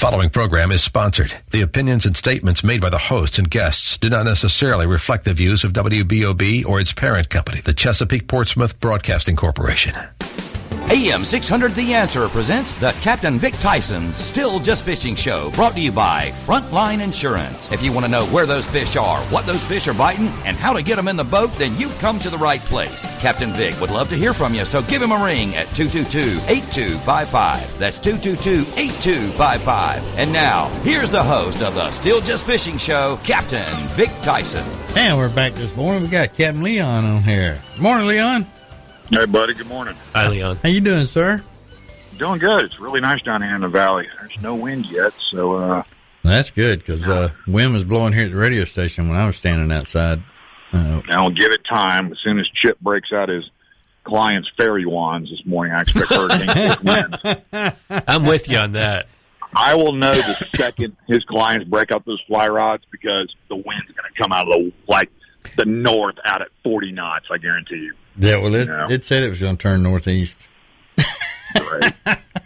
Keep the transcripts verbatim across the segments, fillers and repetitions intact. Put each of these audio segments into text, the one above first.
following program is sponsored. The opinions and statements made by the hosts and guests do not necessarily reflect the views of W B O B or its parent company, the Chesapeake Portsmouth Broadcasting Corporation. A M six hundred The Answer presents the Captain Vic Tyson's Still Just Fishing Show, brought to you by Frontline Insurance. If you want to know where those fish are, what those fish are biting, and how to get them in the boat, then you've come to the right place. Captain Vic would love to hear from you, so give him a ring at two two two, eight two five five. That's two two two, eight two five five. And now, here's the host of the Still Just Fishing Show, Captain Vic Tyson. And we're back this morning. We got Captain Leon on here. Morning, Leon. Hey, buddy. Good morning. Hi, Leon. How you doing, sir? Doing good. It's really nice down here in the valley. There's no wind yet, so... uh That's good, because uh, wind was blowing here at the radio station when I was standing outside. Uh, I'll give it time. As soon as Chip breaks out his client's fairy wands this morning, I expect hurricane winds. I'm with you on that. I will know the second his clients break up those fly rods, because the wind's going to come out of the, like, the north out at forty knots, I guarantee you. Yeah, well, it, Yeah. it said it was going to turn northeast. Right.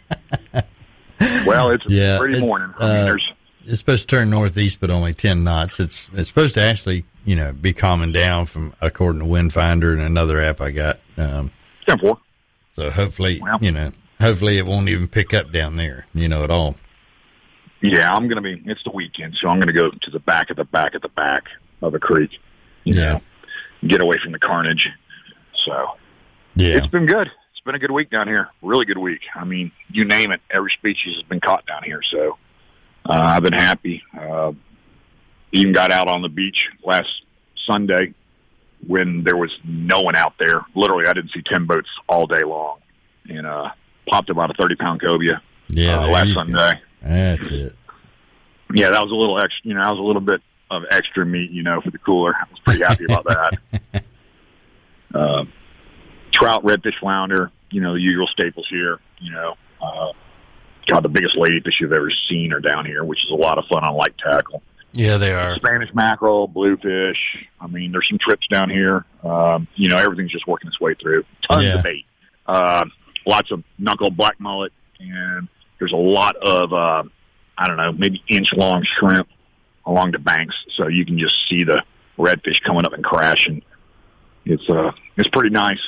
Well, it's a Yeah, pretty it's, morning. I mean, uh, there's... It's supposed to turn northeast, but only ten knots. It's it's supposed to actually, you know, be calming down from according to Windfinder and another app I got. Um, ten four. so hopefully, Well. you know, hopefully it won't even pick up down there, you know, at all. Yeah, I'm going to be, it's the weekend, so I'm going to go to the back of the back of the back of the creek. You Yeah. know, get away from the carnage. So, Yeah. it's been good. It's been a good week down here. Really good week. I mean, you name it, every species has been caught down here. So, uh, I've been happy. Uh, even got out on the beach last Sunday when there was no one out there. Literally, I didn't see ten boats all day long. And, uh, popped about a thirty pound cobia Yeah. uh, there last you go. Sunday. That's it. Yeah, that was a little extra, you know, that was a little bit of extra meat, you know, for the cooler. I was pretty happy about that. uh, trout, redfish, flounder, you know, the usual staples here, you know. Uh, God, the biggest ladyfish you've ever seen are down here, which is a lot of fun on light tackle. Yeah, they are. Spanish mackerel, bluefish. I mean, there's some trips down here. Um, you know, everything's just working its way through. Tons Yeah. of bait. Uh, lots of knuckle black mullet, and there's a lot of, uh, I don't know, maybe inch-long shrimp along the banks, so you can just see the redfish coming up and crashing. It's uh, it's pretty nice.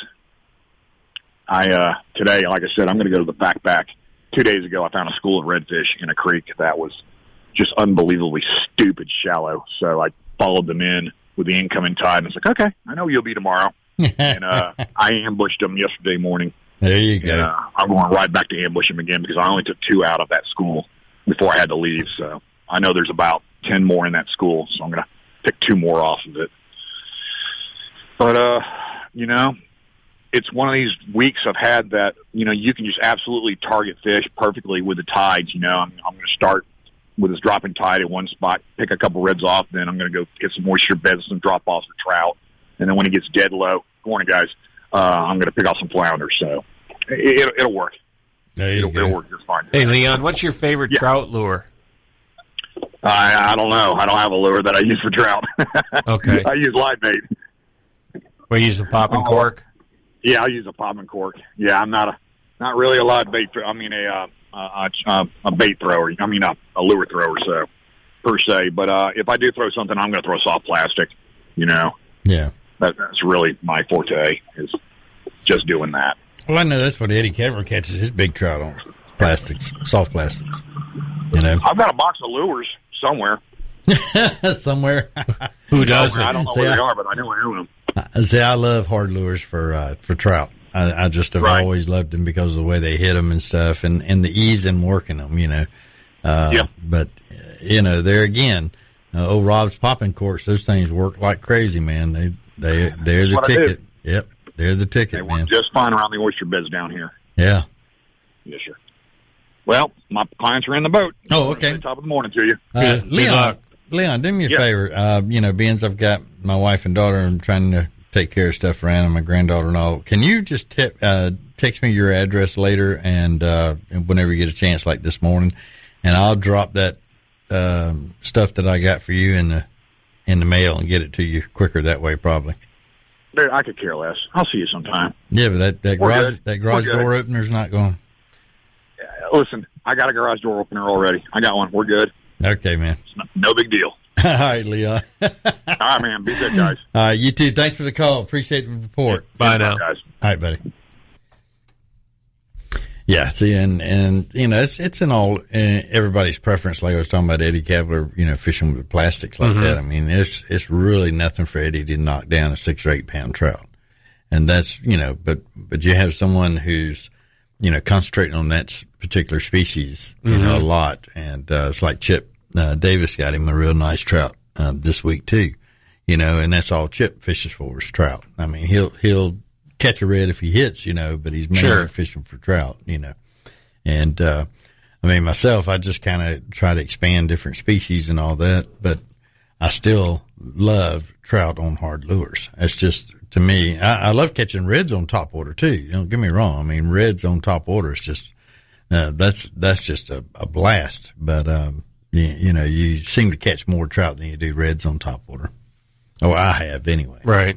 I uh, today, like I said, I'm going to go to the back back. Two days ago, I found a school of redfish in a creek that was just unbelievably stupid shallow. So I followed them in with the incoming tide, and it's like, okay, I know you'll be tomorrow. and uh, I ambushed them yesterday morning. There you go. And, uh, I'm going right back to ambush them again because I only took two out of that school before I had to leave. So I know there's about ten more in that school, so I'm going to pick two more off of it. But, uh, you know, it's one of these weeks I've had that, you know, you can just absolutely target fish perfectly with the tides. You know, I'm, I'm going to start with this dropping tide at one spot, pick a couple reds off, then I'm going to go get some moisture beds, some drop-offs for trout. And then when it gets dead low, good morning, guys, uh, I'm going to pick off some flounders. So it, it'll, it'll work. There you It'll, go. it'll work just fine. Hey, Leon, what's your favorite Yeah. trout lure? I, I don't know. I don't have a lure that I use for trout. Okay. I use live bait. We use a pop and Oh. cork. Yeah, I use a pop and cork. Yeah, I'm not a not really a live bait. I mean a uh, a, a, a bait thrower. I mean a, a lure thrower. So per se, but uh, if I do throw something, I'm going to throw soft plastic. You know, Yeah. that, that's really my forte is just doing that. Well, I know that's what Eddie Kevler catches his big trout on. Plastics, soft plastics. You know, I've got a box of lures somewhere. somewhere. Who doesn't? I don't know See, where I- they are, but I know I own them. I say I love hard lures for uh, for trout. I, I just have Right. always loved them because of the way they hit them and stuff, and, and the ease in working them. You know, uh, Yeah. But uh, you know, there again, uh, old Rob's popping corks. Those things work like crazy, man. They they they're the what I do. ticket. Yep, they're the They ticket, work man. just fine around the oyster beds down here. Yeah. Yes, sir. Well, my clients are in the boat. Oh, okay. Top of the morning to you. Uh, Good- good Leon, luck. Leon, do me a Yeah. favor. Uh, you know, being as I've got my wife and daughter, I'm trying to take care of stuff around, and my granddaughter and all. Can you just te- uh, text me your address later, and, uh, and whenever you get a chance, like this morning, and I'll drop that um, stuff that I got for you in the in the mail and get it to you quicker that way, probably. Dude, I could care less. I'll see you sometime. Yeah, but that that We're garage good. that garage We're good. door opener's not going. Listen, I got a garage door opener already. I got one. We're good. Okay, man. It's no, no big deal. All right, Leon. All right, man. Be good, guys. All right, you too. Thanks for the call. Appreciate the report. Bye now. Guys. All right, buddy. Yeah, see, and, and you know, it's it's in all uh, everybody's preference. Like I was talking about Eddie Cavalier, you know, fishing with plastics like Mm-hmm. that. I mean, it's it's really nothing for Eddie to knock down a six or eight pound trout, and that's you know, but but you have someone who's you know concentrating on that particular species, you Mm-hmm. know, a lot, and uh, it's like Chip uh, Davis got him a real nice trout uh, this week too, you know, and that's all Chip fishes for is trout. I mean, he'll he'll. catch a red if he hits, you know, but he's mainly Sure. fishing for trout, you know. And, uh, I mean, myself, I just kind of try to expand different species and all that, but I still love trout on hard lures. That's just, to me, I, I love catching reds on top water too. Don't get me wrong. I mean, reds on top water is just, uh, that's, that's just a, a blast. But, um, you, you know, you seem to catch more trout than you do reds on top water. Or I have anyway. Right.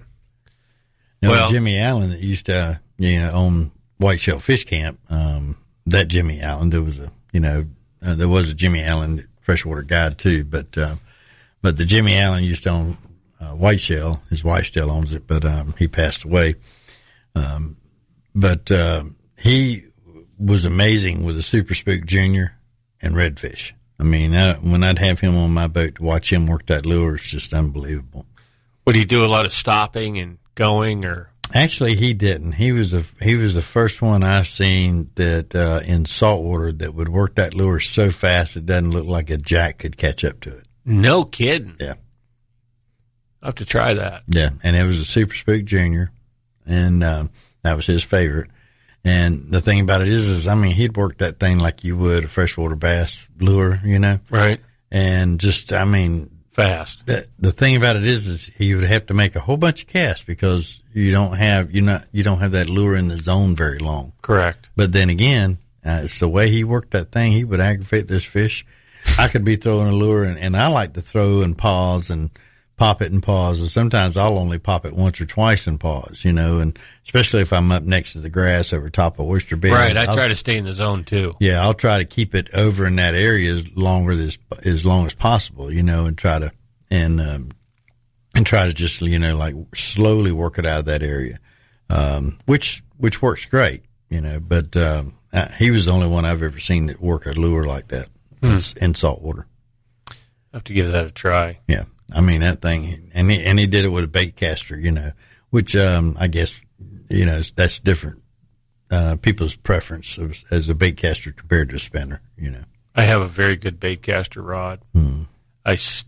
You know, Well- Jimmy Allen that used to, uh, you know, own White Shell Fish Camp, um, that Jimmy Allen, there was a, you know, uh, there was a Jimmy Allen freshwater guide too, but, uh, but the Jimmy Allen used to own, uh, White Shell. His wife still owns it, but, um, he passed away. Um, but, uh, he was amazing with a Super Spook Junior and redfish. I mean, I, when I'd have him on my boat to watch him work that lure, it's just unbelievable. Would he do a lot of stopping and going, or? Actually, he didn't. He was the he was the first one I've seen that uh, in saltwater that would work that lure so fast it doesn't look like a jack could catch up to it. No kidding. Yeah, I'll have to try that. yeah. And it was a Super Spook Junior, and um, that was his favorite. And the thing about it is, is I mean, he'd work that thing like you would a freshwater bass lure, you know, Right. and just I mean. Fast. The, the thing about it is, is he would have to make a whole bunch of casts because you don't have, you're not, you don't have that lure in the zone very long. Correct. But then again, uh, it's the way he worked that thing. He would aggravate this fish. I could be throwing a lure and, and I like to throw and pause and pop it and pause. And sometimes I'll only pop it once or twice and pause, you know, and especially if I'm up next to the grass over top of oyster bed. Right. I I'll- try to stay in the zone too. yeah, I'll try to keep it over in that area as longer as as long as possible, you know, and try to and um, and try to just you know like slowly work it out of that area, um, which which works great, you know. But um, uh, he was the only one I've ever seen that work a lure like that in, in salt water. I have to give that a try. Yeah, I mean that thing, and he, and he did it with a bait caster, you know, which um, I guess you know that's different. Uh, people's preference as, as a bait caster compared to a spinner, you know. I have a very good bait caster rod. Hmm. I, st-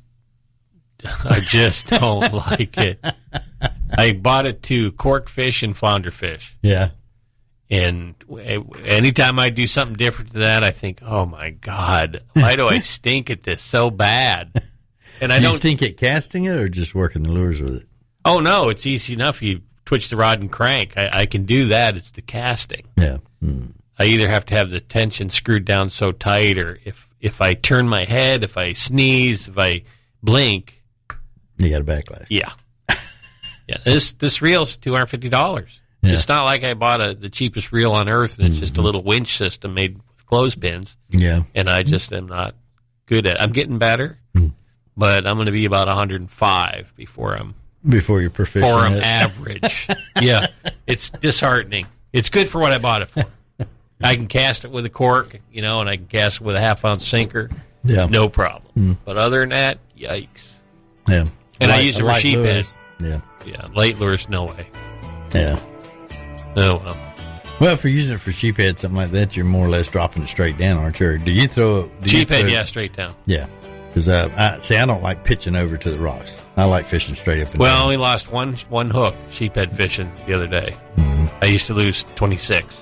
I just don't like it. I bought it to cork fish and flounder fish. Yeah. And w- anytime I do something different to that, I think, oh my God, why do I stink at this so bad? And I Do you don't stink at casting it or just working the lures with it? Oh, no, it's easy enough. You twitch the rod and crank. I, I can do that. It's the casting. Yeah. Hmm. I either have to have the tension screwed down so tight, or if, if I turn my head, if I sneeze, if I blink, You got a backlash. yeah. Yeah, this this reel's two hundred fifty dollars. Yeah. It's not like I bought a, the cheapest reel on earth, and it's just a little winch system made with clothespins, Yeah. and I just am not good at it. I'm getting better, but I'm going to be about one hundred five before I'm Before you're proficient. for I'm at it. average. Yeah, it's disheartening. It's good for what I bought it for. I can cast it with a cork, you know, and I can cast it with a half ounce sinker, Yeah. no problem. But other than that, yikes. Yeah. And I Light- use it for light sheephead. lures. Yeah. Yeah, late lures, no way. Yeah. Oh well. Well, if you're using it for sheephead, something like that, you're more or less dropping it straight down, aren't you? Or do you throw it? do you Sheephead, throw- yeah, straight down. Yeah. Because, uh, I, see, I don't like pitching over to the rocks. I like fishing straight up and Well, I down. only lost one one hook sheephead fishing the other day. I used to lose twenty-six.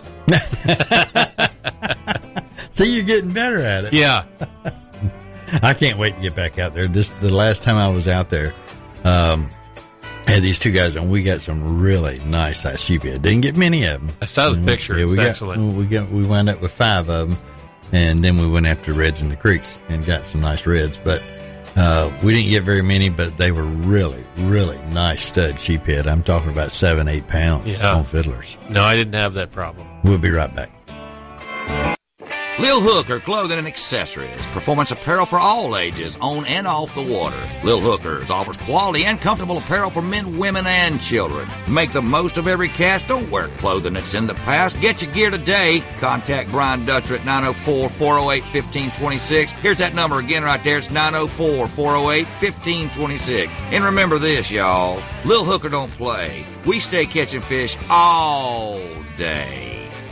See, you're getting better at it. Yeah. I can't wait to get back out there. This the last time I was out there, um, I had these two guys, and we got some really nice size sheephead. Didn't get many of them. I saw the picture. Yeah, It's we got, excellent. We got we wound up with five of them, and then we went after reds in the creeks and got some nice reds. But uh, we didn't get very many, but they were really, really nice stud sheephead. I'm talking about seven, eight pounds Yeah. on fiddlers. No, I didn't have that problem. We'll be right back. Lil Hooker Clothing and Accessories, performance apparel for all ages, on and off the water. Lil Hookers offers quality and comfortable apparel for men, women, and children. Make the most of every cast. Don't wear clothing that's in the past. Get your gear today. Contact Brian Dutcher at nine oh four, four oh eight, one five two six. Here's that number again right there. It's nine oh four, four oh eight, one five two six. And remember this, y'all. Lil Hooker don't play. We stay catching fish all day.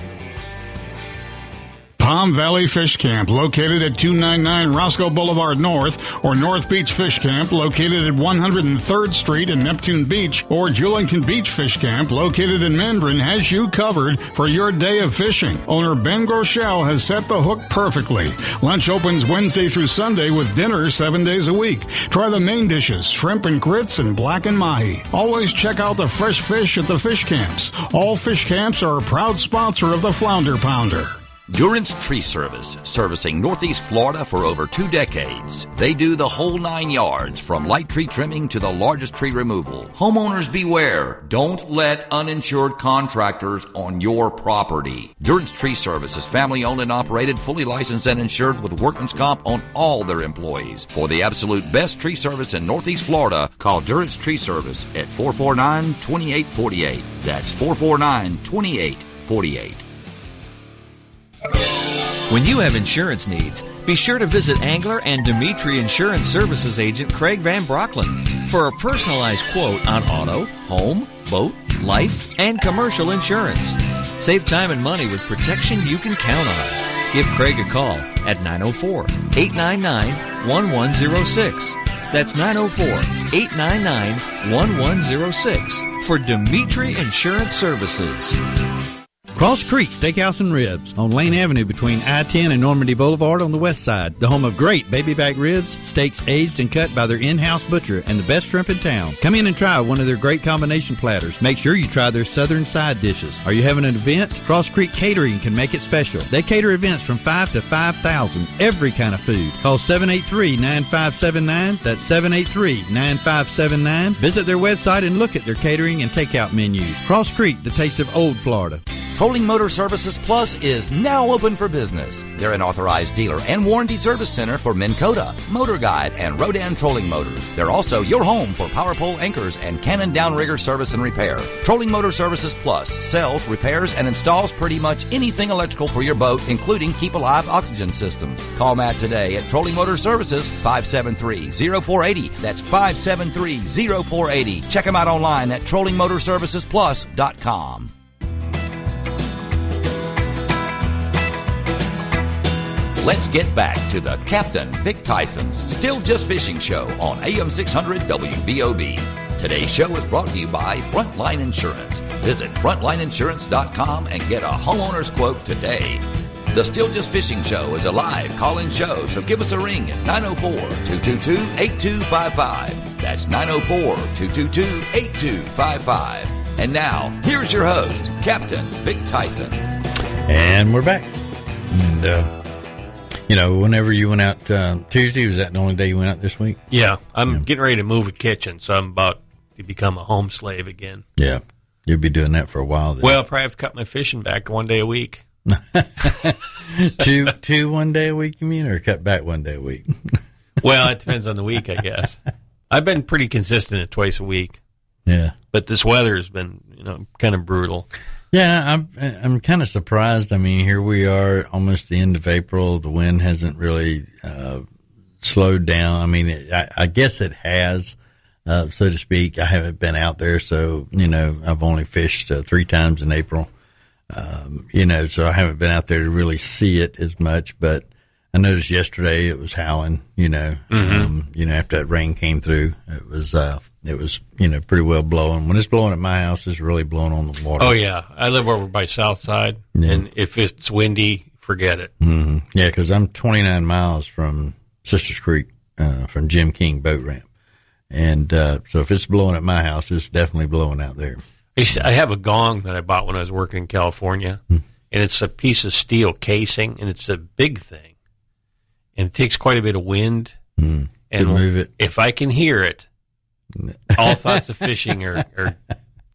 Palm Valley Fish Camp, located at two ninety-nine Roscoe Boulevard North, or North Beach Fish Camp, located at one hundred third Street in Neptune Beach, or Julington Beach Fish Camp, located in Mendron, has you covered for your day of fishing. Owner Ben Groeschel has set the hook perfectly. Lunch opens Wednesday through Sunday with dinner seven days a week. Try the main dishes, shrimp and grits and blackened mahi. Always check out the fresh fish at the fish camps. All fish camps are a proud sponsor of the Flounder Pounder. Durance Tree Service, servicing Northeast Florida for over two decades. They do the whole nine yards, from light tree trimming to the largest tree removal. Homeowners beware. Don't let uninsured contractors on your property. Durance Tree Service is family owned and operated, fully licensed and insured with workman's comp on all their employees. For the absolute best tree service in Northeast Florida, call Durance Tree Service at four four nine, two eight four eight. That's four four nine, two eight four eight. When you have insurance needs, be sure to visit Angler and Dimitri Insurance Services agent Craig Van Brocklin for a personalized quote on auto, home, boat, life, and commercial insurance. Save time and money with protection you can count on. Give Craig a call at nine oh four, eight nine nine, one one oh six. That's nine oh four, eight nine nine, one one oh six for Dimitri Insurance Services. Cross Creek Steakhouse and Ribs on Lane Avenue between I ten and Normandy Boulevard on the west side. The home of great baby back ribs, steaks aged and cut by their in-house butcher, and the best shrimp in town. Come in and try one of their great combination platters. Make sure you try their southern side dishes. Are you having an event? Cross Creek Catering can make it special. They cater events from five to five thousand, every kind of food. Call seven eight three, nine five seven nine. That's seven eight three, nine five seven nine. Visit their website and look at their catering and takeout menus. Cross Creek, the taste of old Florida. Trolling Motor Services Plus is now open for business. They're an authorized dealer and warranty service center for Minn Kota, Motor Guide, and Rodan trolling motors. They're also your home for power pole anchors and Cannon downrigger service and repair. Trolling Motor Services Plus sells, repairs, and installs pretty much anything electrical for your boat, including Keep Alive oxygen systems. Call Matt today at Trolling Motor Services, five seven three, oh four eight oh. That's five seven three, oh four eight oh. Check them out online at trolling motor services plus dot com. Let's get back to the Captain Vic Tyson's Still Just Fishing Show on A M six hundred W B O B. Today's show is brought to you by Frontline Insurance. Visit frontline insurance dot com and get a homeowner's quote today. The Still Just Fishing Show is a live call-in show, so give us a ring at nine oh four, two two two, eight two five five. That's nine oh four, two two two, eight two five five. And now, here's your host, Captain Vic Tyson. And we're back. And, uh, you know, whenever you went out uh, Tuesday, was that the only day you went out this week? Yeah, I'm Yeah. getting ready to move a kitchen, so I'm about to become a home slave again. Yeah. You'll be doing that for a while then. Well, I'll probably have to cut my fishing back to one day a week. two, two one day a week, you mean, or cut back one day a week? Well, it depends on the week, I guess. I've been pretty consistent at twice a week, Yeah. but this weather has been, you know, kind of brutal. Yeah, I'm I'm kind of surprised. I mean, here we are, almost the end of April. The wind hasn't really uh, slowed down. I mean, it, I, I guess it has, uh, so to speak. I haven't been out there, so you know, I've only fished uh, three times in April. Um, you know, so I haven't been out there to really see it as much. But I noticed yesterday it was howling. You know, mm-hmm. um, you know, after that rain came through, it was. Uh, It was, you know, pretty well blowing. When it's blowing at my house, it's really blowing on the water. Oh, yeah. I live over by South Side, Yeah. and if it's windy, forget it. Mm-hmm. Yeah, because I'm twenty-nine miles from Sisters Creek, uh, from Jim King Boat Ramp. And uh, so if it's blowing at my house, it's definitely blowing out there. I used to- I have a gong that I bought when I was working in California, Hmm. and it's a piece of steel casing, and it's a big thing. And it takes quite a bit of wind. Mm. And to move it. if I can hear it, all thoughts of fishing are, are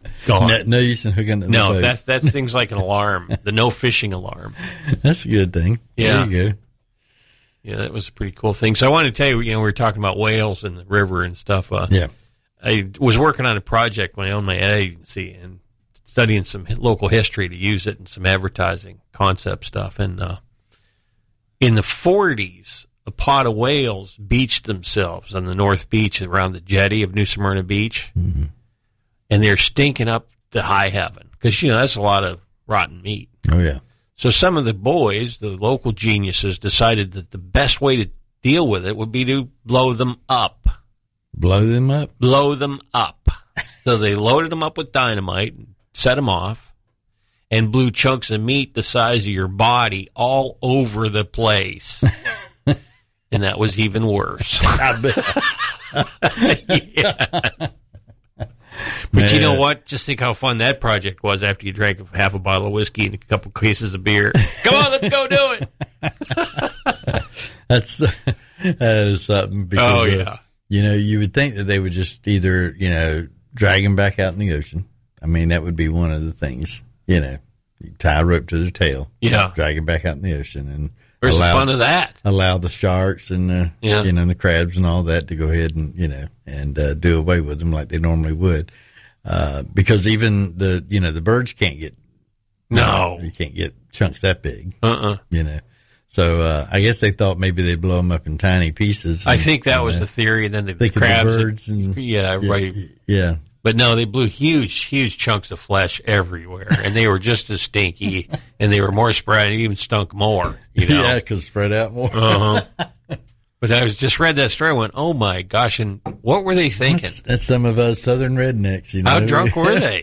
gone. No, no use in hooking the No, boat. that's that's things like an alarm, the no fishing alarm. That's a good thing. Yeah. There you go. Yeah, that was a pretty cool thing. So I wanted to tell you, you know, we were talking about whales in the river and stuff. Uh, Yeah. I was working on a project when I owned my agency and studying some local history to use it in some advertising concept stuff. And uh, in the forties, a pod of whales beached themselves on the North Beach around the jetty of New Smyrna Beach. Mm-hmm. And they're stinking up to high heaven because, you know, that's a lot of rotten meat. Oh, yeah. So some of the boys, the local geniuses, decided that the best way to deal with it would be to blow them up. Blow them up? Blow them up. So they loaded them up with dynamite, set them off, and blew chunks of meat the size of your body all over the place. And that was even worse. I bet. Yeah. But you know what? Just think how fun that project was after you drank half a bottle of whiskey and a couple cases of beer. Come on, let's go do it. That's that is something. Because, Oh, yeah. uh, you know, you would think that they would just either, you know, drag them back out in the ocean. I mean, that would be one of the things, you know, you tie a rope to their tail. Yeah. Drag them back out in the ocean. And Where's allow, the fun of that? Allow the sharks and the, Yeah. you know, the crabs and all that to go ahead and, you know, and uh, do away with them like they normally would. Uh, because even the, you know, the birds can't get, No. you, know, you can't get chunks that big, Uh-uh. you know. So, uh, I guess they thought maybe they'd blow them up in tiny pieces. I and, think that you was know, the theory. And then the thinking crabs. the birds and, yeah, right. Yeah. But no, they blew huge, huge chunks of flesh everywhere. And they were just as stinky. And they were more spread. It even stunk more, you know. Yeah, because spread out more. Uh-huh. But I was just read that story and went, oh, my gosh. And what were they thinking? That's, that's some of us southern rednecks, you know. How drunk were they?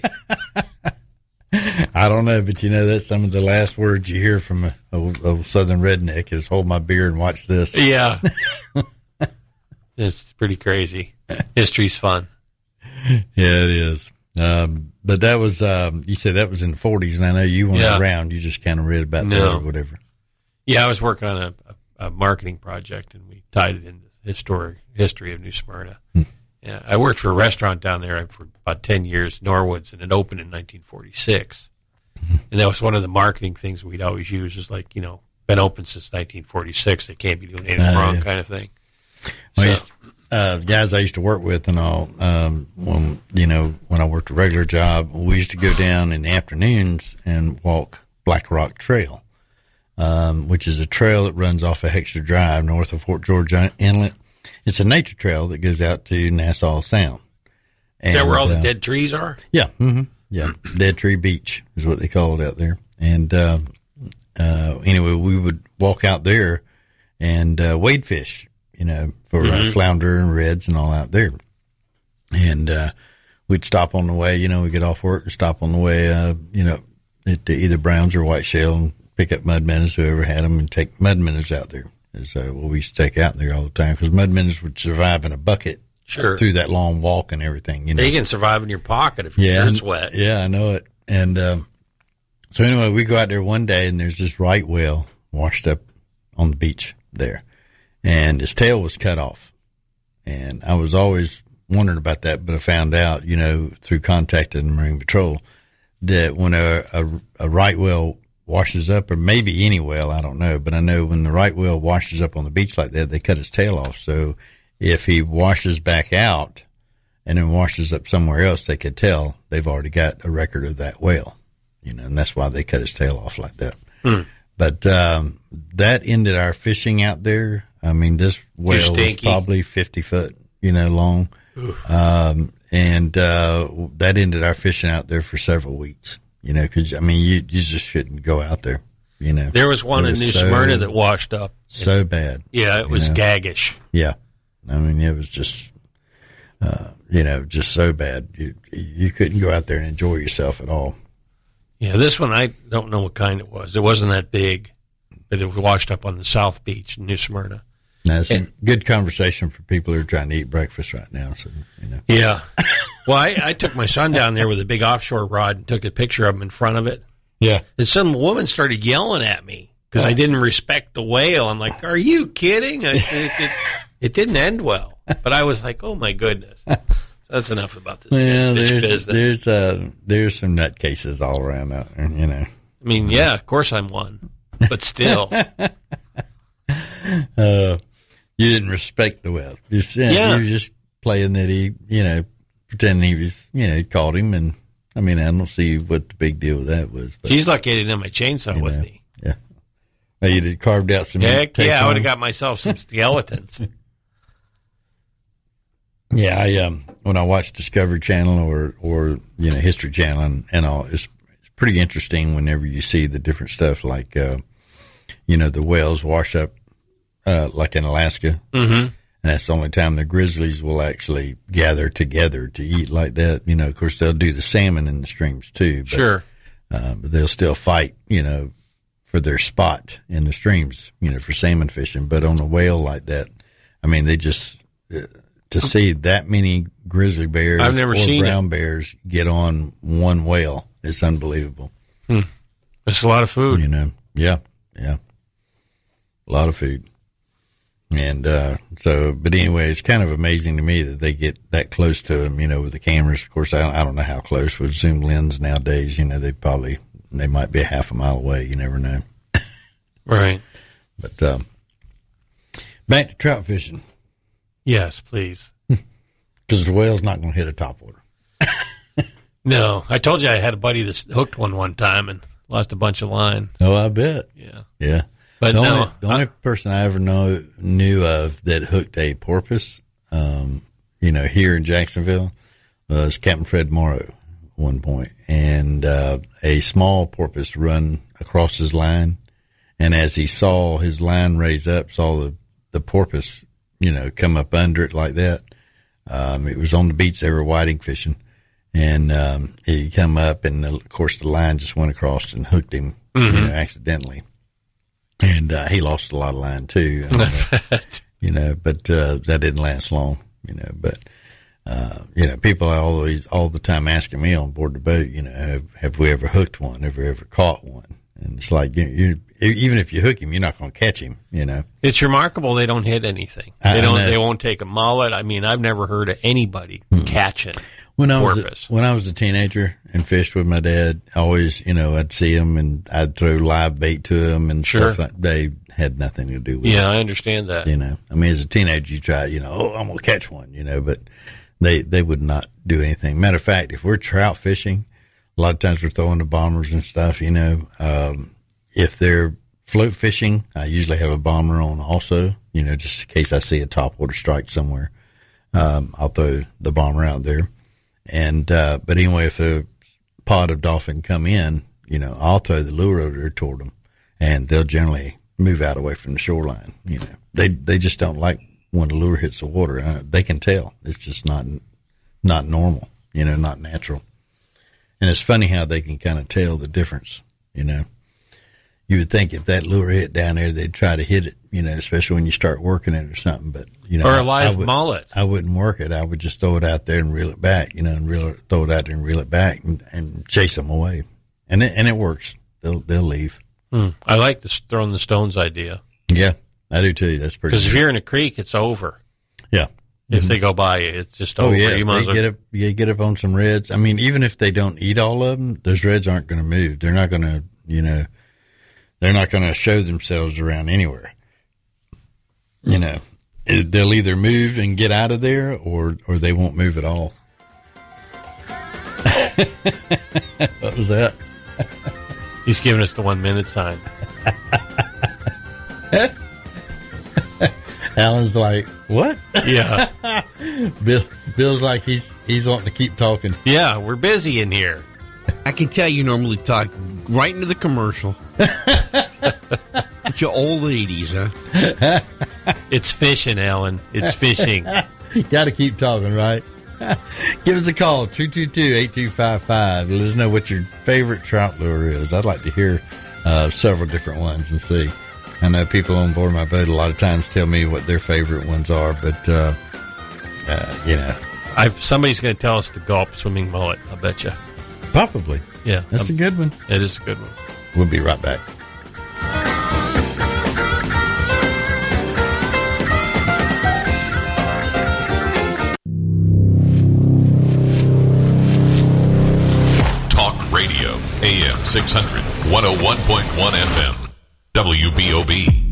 I don't know, but you know, that's some of the last words you hear from a old, old southern redneck is hold my beer and watch this. Yeah. It's pretty crazy. History's fun. Yeah, it is. Um, but that was, um, you said that was in the forties, and I know you weren't Yeah. around. You just kind of read about No. that or whatever. Yeah, I was working on a, a, a marketing project, and we tied it into the historic history of New Smyrna. Hmm. Yeah, I worked for a restaurant down there for about ten years, Norwoods, and it opened in nineteen forty-six. And that was one of the marketing things we'd always use is like, you know, been open since nineteen forty-six. They can't be doing anything Uh, wrong yeah. kind of thing. Well, I So, used, uh, guys I used to work with and all, um, when, you know, when I worked a regular job, we used to go down in the afternoons and walk Black Rock Trail, um, which is a trail that runs off of Hexter Drive north of Fort George Inlet. It's a nature trail that goes out to Nassau Sound. is that where all And, the uh, dead trees are? Yeah. Mm-hmm. Yeah. Dead Tree Beach is what they call it out there. And, uh, uh, anyway, we would walk out there and, uh, wade fish, you know, for Mm-hmm. uh, flounder and reds and all out there. And, uh, we'd stop on the way, you know, we get off work and stop on the way, uh, you know, at the either browns or white shell and pick up mud minnows, whoever had them, and take mud minnows out there. Is uh, what we used to take out there all the time because mud minnows would survive in a bucket Sure. through that long walk and everything. You know, They can survive in your pocket if your yeah, shirt's and- wet. Yeah, I know it. And um, so anyway, we go out there one day and there's this right whale washed up on the beach there, and his tail was cut off. And I was always wondering about that, but I found out, you know, through contacting the Marine Patrol, that when a, a, a right whale washes up, or maybe any whale, I don't know, but I know when the right whale washes up on the beach like that, they cut his tail off. So if he washes back out and then washes up somewhere else, they could tell they've already got a record of that whale, you know, and that's why they cut his tail off like that. Hmm. But um, that ended our fishing out there. I mean, this whale was stinky. probably fifty foot, you know, long. Um, and uh, that ended our fishing out there for several weeks, you know, because, I mean, you, you just shouldn't go out there, you know. There was one It in was New so- Smyrna that washed up. So bad. Yeah, it you was know. gaggish. Yeah. I mean, it was just, uh, you know, just so bad. You, you couldn't go out there and enjoy yourself at all. Yeah, this one, I don't know what kind it was. It wasn't that big, but it was washed up on the South Beach in New Smyrna. Now, it's And- a good conversation for people who are trying to eat breakfast right now. So, you know. Yeah. Well, I, I took my son down there with a big offshore rod and took a picture of him in front of it. Yeah. And some woman started yelling at me because I didn't respect the whale. I'm like, are you kidding? I, it, it, it didn't end well. But I was like, oh, my goodness. So that's enough about this Well, fish there's business. there's uh there's some nutcases all around out there, you know. I mean, yeah, of course I'm one, but still. uh, you didn't respect the well. Just, uh, Yeah. You were just playing that he, you know, pretending he was, you know, he caught him. And, I mean, I don't see what the big deal with that was. But, She's lucky I didn't have my chainsaw with know, me. Yeah. Oh, you did carved out some. Heck take yeah, I home? would have got myself some skeletons. Yeah, I um when I watch Discovery Channel or or you know History Channel and, and all, it's it's pretty interesting whenever you see the different stuff like uh, you know the whales wash up uh, like in Alaska, mm-hmm. and that's the only time the grizzlies will actually gather together to eat like that. You know, of course they'll do the salmon in the streams too. But, Sure, uh, but they'll still fight. You know, for their spot in the streams. You know, for salmon fishing. But on a whale like that, I mean, they just. Uh, To see that many grizzly bears I've never or seen brown it. bears get on one whale, it's unbelievable. Hmm. It's a lot of food. You know, yeah, yeah, a lot of food. And uh, so, but anyway, it's kind of amazing to me that they get that close to them. You know, with the cameras. Of course, I don't, I don't know how close with zoom lens nowadays. You know, they probably they might be a half a mile away. You never know. Right. But um, back to trout fishing. Yes, please. Because the whale's not going to hit a topwater. No, I told you I had a buddy that hooked one one time and lost a bunch of line. Oh, I bet. Yeah. Yeah. But the no, only, the only I, person I ever know knew of that hooked a porpoise, um, you know, here in Jacksonville was Captain Fred Morrow at one point. And uh, a small porpoise run across his line. And as he saw his line raise up, saw the, the porpoise, you know, come up under it like that. Um, it was on the beach. They were whiting fishing. And um, he come up, and, of course, the line just went across and hooked him, mm-hmm. you know, accidentally. And uh, he lost a lot of line, too. And, uh, you know, but uh, that didn't last long, you know. But, uh, you know, people are always, all the time asking me on board the boat, you know, have, have we ever hooked one? Have we ever caught one? And it's like, you, you even if you hook him, you're not going to catch him, you know. It's remarkable they don't hit anything. I, they don't. I They won't take a mullet. I mean, I've never heard of anybody mm-hmm. catching when I porpoise. was a, when I was a teenager and fished with my dad. Always, you know, I'd see them and I'd throw live bait to them and sure. stuff. Like, they had nothing to do with yeah, it. Yeah, I understand that. You know, I mean, as a teenager, you try, you know, oh, I'm gonna catch one, you know, but they they would not do anything. Matter of fact, if we're trout fishing, a lot of times we're throwing the bombers and stuff. You know. Um, If they're float fishing, I usually have a bomber on also, you know, just in case I see a topwater strike somewhere. Um, I'll throw the bomber out there. And, uh, but anyway, if a pod of dolphin come in, you know, I'll throw the lure over there toward them, and they'll generally move out away from the shoreline. You know, they, they just don't like when the lure hits the water. Uh, they can tell. It's just not, not normal, you know, not natural. And it's funny how they can kind of tell the difference, you know. You would think if that lure hit down there, they'd try to hit it, you know, especially when you start working it or something. But, you know, or a I, live I would, mullet. I wouldn't work it. I would just throw it out there and reel it back, you know, and reel it, throw it out there and reel it back and, and chase them away. And it, and it works. They'll, they'll leave. Hmm. I like the throwing the stones idea. Yeah, I do too. That's pretty Because if you're in a creek, it's over. Yeah. If mm-hmm. they go by you, it's just oh, over. Yeah. You might they as well... get up, you get up on some reds. I mean, even if they don't eat all of them, those reds aren't going to move. They're not going to, you know, they're not going to show themselves around anywhere. You know, they'll either move and get out of there, or or they won't move at all. What was that? He's giving us the one minute sign. Alan's like, what? Yeah. Bill Bill's like he's he's wanting to keep talking. Yeah, we're busy in here. I can tell you normally talk right into the commercial. It's your old ladies, huh? It's fishing, Alan. It's fishing. Got to keep talking, right? Give us a call, two two two, eight two five five. Let us know what your favorite trout lure is. I'd like to hear uh, several different ones and see. I know people on board my boat a lot of times tell me what their favorite ones are, but, uh, uh, you know. I, somebody's going to tell us the gulp swimming mullet, I bet you. Probably. Yeah. That's um, a good one. It is a good one. We'll be right back. six hundred, one oh one point one F M. W B O B.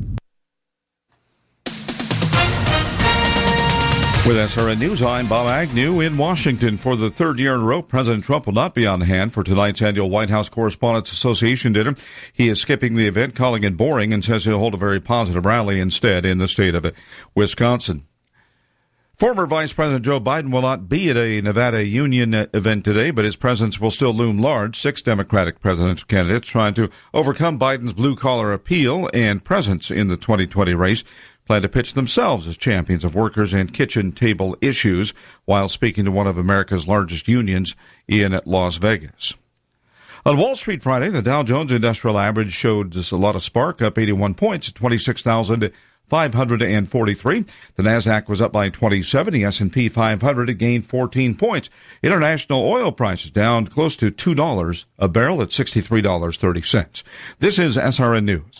With S R N News, I'm Bob Agnew in Washington. For the third year in a row, President Trump will not be on hand for tonight's annual White House Correspondents Association dinner. He is skipping the event, calling it boring, and says he'll hold a very positive rally instead in the state of Wisconsin. Former Vice President Joe Biden will not be at a Nevada Union event today, but his presence will still loom large. Six Democratic presidential candidates trying to overcome Biden's blue-collar appeal and presence in the twenty twenty race plan to pitch themselves as champions of workers and kitchen table issues while speaking to one of America's largest unions in Las Vegas. On Wall Street Friday, the Dow Jones Industrial Average showed just a lot of spark, up eighty-one points at twenty-six thousand five hundred forty-three. The Nasdaq was up by twenty-seven. The S and P five hundred gained fourteen points. International oil prices down close to two dollars a barrel at sixty-three dollars and thirty cents. This is S R N News.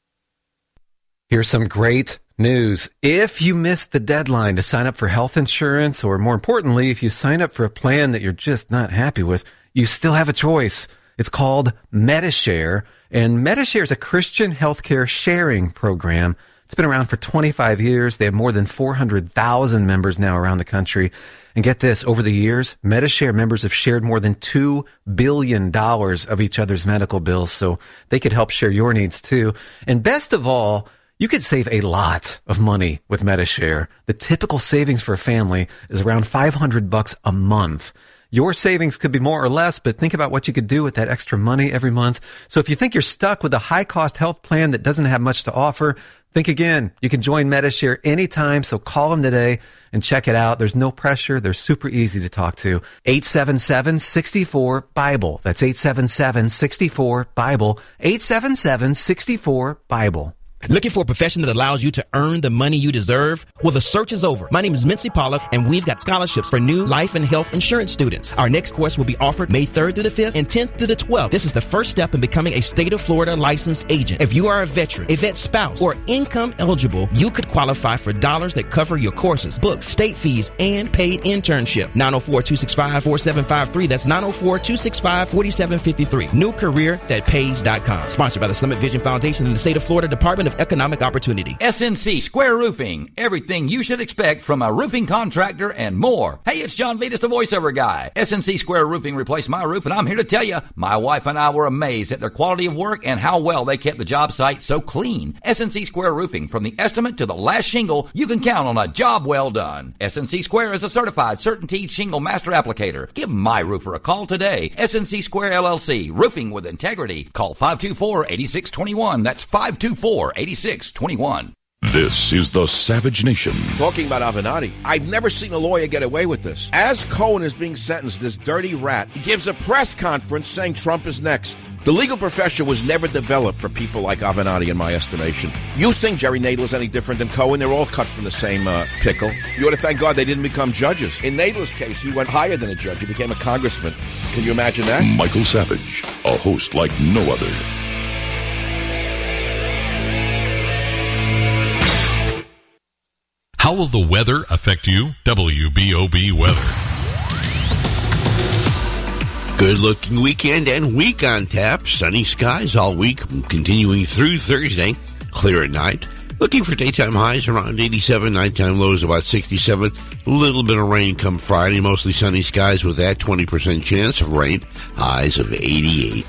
Here's some great news. If you missed the deadline to sign up for health insurance, or more importantly, if you sign up for a plan that you're just not happy with, you still have a choice. It's called Medi-Share, and Medi-Share is a Christian healthcare sharing program. It's been around for twenty-five years. They have more than four hundred thousand members now around the country. And get this, over the years, Medi-Share members have shared more than two billion dollars of each other's medical bills, so they could help share your needs too. And best of all, you could save a lot of money with Medi-Share. The typical savings for a family is around five hundred bucks a month. Your savings could be more or less, but think about what you could do with that extra money every month. So if you think you're stuck with a high-cost health plan that doesn't have much to offer, think again. You can join Medi-Share anytime, so call them today and check it out. There's no pressure. They're super easy to talk to. eight seven seven, six four, BIBLE. That's eight seven seven, six four, BIBLE. eight seven seven, six four, BIBLE. Looking for a profession that allows you to earn the money you deserve? Well, the search is over. My name is Mincy Pollock, and we've got scholarships for new life and health insurance students. Our next course will be offered May third through the fifth and tenth through the twelfth. This is the first step in becoming a state of Florida licensed agent. If you are a veteran, a vet spouse, or income eligible, you could qualify for dollars that cover your courses, books, state fees, and paid internship. nine oh four, two six five, four seven five three. That's nine oh four, two six five, four seven five three. new career that pays dot com. Sponsored by the Summit Vision Foundation and the State of Florida Department of Economic Opportunity. S N C Square Roofing. Everything you should expect from a roofing contractor and more. Hey, it's John Vetus, the voiceover guy. S N C Square Roofing replaced my roof, and I'm here to tell you, my wife and I were amazed at their quality of work and how well they kept the job site so clean. S N C Square Roofing, from the estimate to the last shingle, you can count on a job well done. S N C Square is a certified CertainTeed shingle master applicator. Give my roofer a call today. S N C Square L L C, roofing with integrity. Call five two four, eight six two one. That's five two four, eight six two one. This is the Savage Nation. Talking about Avenatti, I've never seen a lawyer get away with this. As Cohen is being sentenced, this dirty rat gives a press conference saying Trump is next. The legal profession was never developed for people like Avenatti, in my estimation. You think Jerry Nadler's any different than Cohen? They're all cut from the same uh, pickle. You ought to thank God they didn't become judges. In Nadler's case, he went higher than a judge. He became a congressman. Can you imagine that? Michael Savage, a host like no other. How will the weather affect you? W B O B weather. Good looking weekend and week on tap. Sunny skies all week, continuing through Thursday. Clear at night. Looking for daytime highs around eighty-seven, nighttime lows about sixty-seven. A little bit of rain come Friday. Mostly sunny skies with that twenty percent chance of rain. Highs of eighty-eight.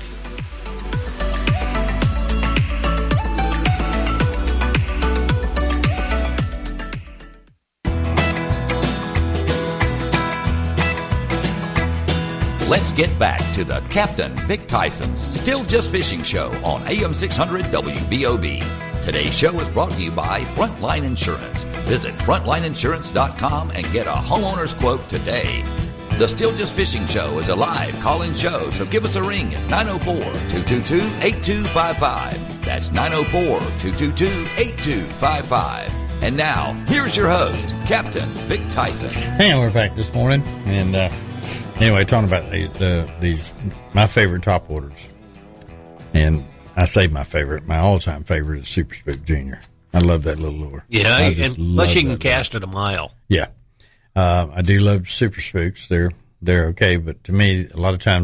Let's get back to the Captain Vic Tyson's Still Just Fishing Show on A M six hundred W B O B. Today's show is brought to you by Frontline Insurance. Visit frontline insurance dot com and get a homeowner's quote today. The Still Just Fishing Show is a live call-in show, so give us a ring at nine oh four, two two two, eight two five five. That's nine oh four, two two two, eight two five five. And now, here's your host, Captain Vic Tyson. Hey, we're back this morning, and uh, anyway, talking about the, the, these, my favorite top orders. And I say my favorite, my all-time favorite is Super Spook Junior I love that little lure. Yeah, and unless you can cast it a mile. Yeah. Uh, I do love Super Spooks. They're they're okay, but to me, a lot of times they're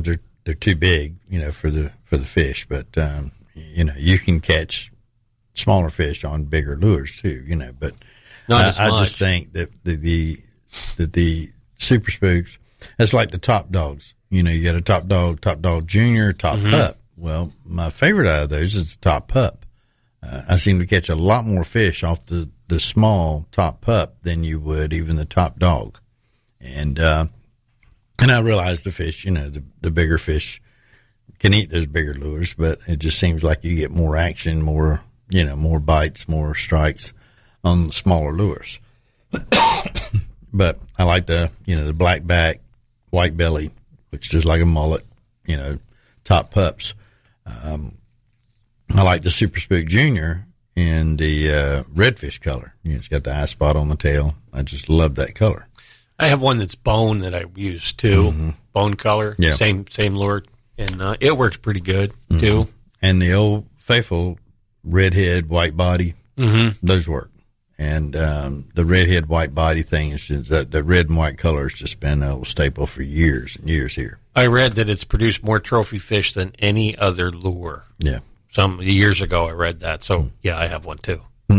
they're too big, you know, for the for the fish. But um, you know, you can catch smaller fish on bigger lures too, you know. But Not I, as I much. just think that the the the, the Super Spooks, it's like the top dogs. You know, you got a top dog, top dog junior, top Mhm. pup. Well, my favorite out of those is the top pup. Uh, I seem to catch a lot more fish off the, the small top pup than you would even the top dog. And, uh, and I realize the fish, you know, the, the bigger fish can eat those bigger lures, but it just seems like you get more action, more, you know, more bites, more strikes on the smaller lures. But I like the, you know, the black back, white belly, which is just like a mullet, you know, top pups. Um, I like the Super Spook Junior in the uh, redfish color. You know, it's got the eye spot on the tail. I just love that color. I have one that's bone that I use too, Mm-hmm. bone color, Yeah. same same lure, and uh, it works pretty good Mhm. too. And the old faithful redhead, white body, Mhm. those work. And um, the redhead, white body thing is just that the red and white color has just been a old staple for years and years here. I read that it's produced more trophy fish than any other lure. Yeah. Some years ago I read that, so yeah, I have one too.